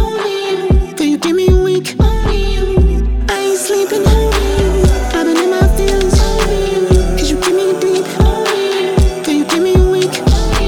only you. Girl, you give me a week, only you. I ain't sleeping, only you. I've been in my feelings, only you. Cause you give me deep, only you. Girl, you give me a week, only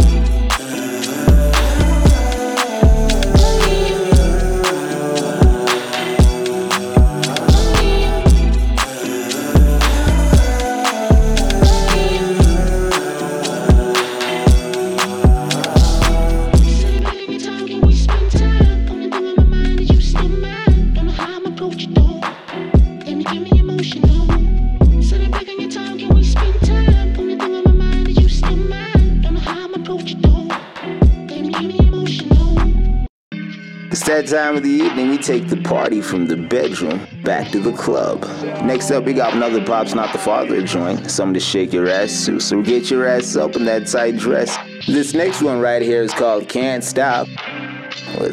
It's that time of the evening we take the party from the bedroom back to the club. Next up, we got another Pop's Not the Father joint, something to shake your ass to. So get your ass up in that tight dress. This next one right here is called Can't Stop.